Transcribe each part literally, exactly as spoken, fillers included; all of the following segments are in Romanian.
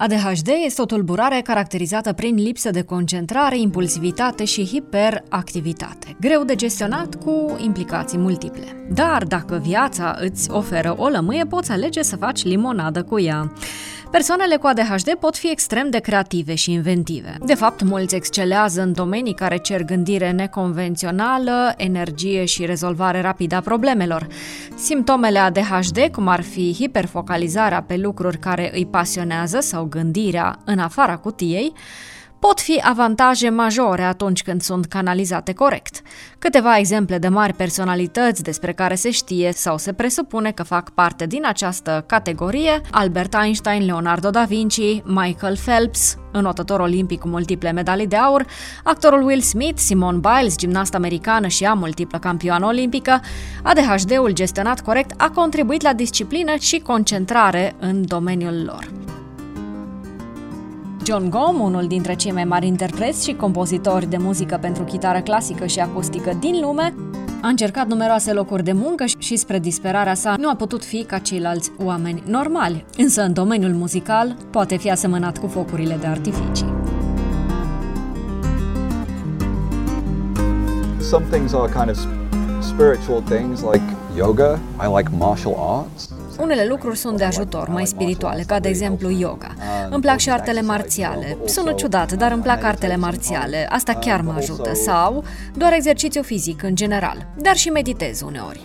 A D H D este o tulburare caracterizată prin lipsă de concentrare, impulsivitate și hiperactivitate, greu de gestionat cu implicații multiple. Dar dacă viața îți oferă o lămâie, poți alege să faci limonadă cu ea. Persoanele cu A D H D pot fi extrem de creative și inventive. De fapt, mulți excelează în domenii care cer gândire neconvențională, energie și rezolvare rapidă a problemelor. Simptomele A D H D, cum ar fi hiperfocalizarea pe lucruri care îi pasionează sau gândirea în afara cutiei, pot fi avantaje majore atunci când sunt canalizate corect. Câteva exemple de mari personalități despre care se știe sau se presupune că fac parte din această categorie: Albert Einstein, Leonardo da Vinci, Michael Phelps, înotător olimpic cu multiple medalii de aur, actorul Will Smith, Simone Biles, gimnastă americană și ea multiplă campioană olimpică. A D H D-ul gestionat corect a contribuit la disciplină și concentrare în domeniul lor. John Gome, unul dintre cei mai mari interpreți și compozitori de muzică pentru chitară clasică și acustică din lume, a încercat numeroase locuri de muncă și, spre disperarea sa, nu a putut fi ca ceilalți oameni normali, însă în domeniul muzical poate fi asemănat cu focurile de artificii. Some things are kind of spiritual things like yoga. I like martial arts. Unele lucruri sunt de ajutor, mai spirituale, ca de exemplu yoga. Îmi plac și artele marțiale. Sună ciudat, dar îmi plac artele marțiale. Asta chiar mă ajută. Sau doar exercițiu fizic în general. Dar și meditez uneori.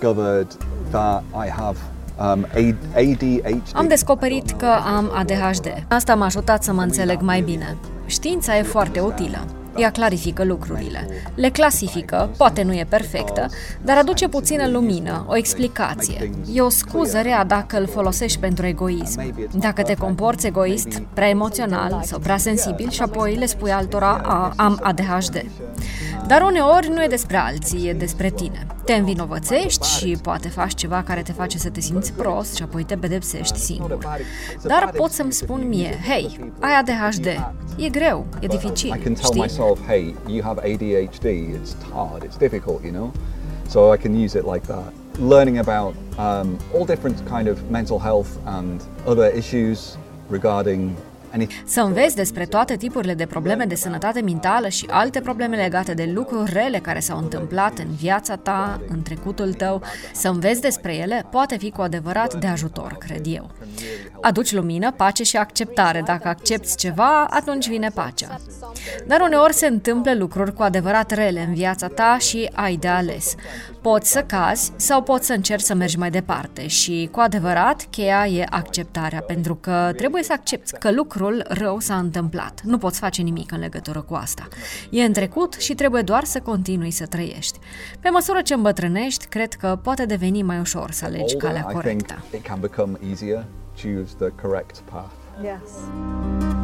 Am descoperit că am A D H D. Asta m-a ajutat să mă înțeleg mai bine. Știința e foarte utilă. Ea clarifică lucrurile, le clasifică, poate nu e perfectă, dar aduce puțină lumină, o explicație. E o scuză rea dacă îl folosești pentru egoism. Dacă te comporți egoist, prea emoțional sau prea sensibil și apoi le spui altora: a, am A D H D. Dar uneori nu e despre alții, e despre tine. Te învinovățești și poate faci ceva care te face să te simți prost și apoi te pedepsești singur. Dar pot să-mi spun mie: hei, ai A D H D. E greu, e dificil, știi? Hey, you have A D H D, it's hard, it's difficult, you know? So I can use it like that. Learning about um, all different kind of mental health and other issues regarding anything. Să înveți despre toate tipurile de probleme de sănătate mentală și alte probleme legate de lucruri rele care s-au întâmplat în viața ta, în trecutul tău, să înveți despre ele poate fi cu adevărat de ajutor, cred eu. Aduci lumină, pace și acceptare. Dacă accepți ceva, atunci vine pacea. Dar uneori se întâmplă lucruri cu adevărat rele în viața ta și ai de ales. Poți să cazi sau poți să încerci să mergi mai departe și, cu adevărat, cheia e acceptarea, pentru că trebuie să accepți că lucrul rău s-a întâmplat. Nu poți face nimic în legătură cu asta. E în trecut și trebuie doar să continui să trăiești. Pe măsură ce îmbătrânești, cred că poate deveni mai ușor să alegi calea corectă. Choose the correct path. Yes.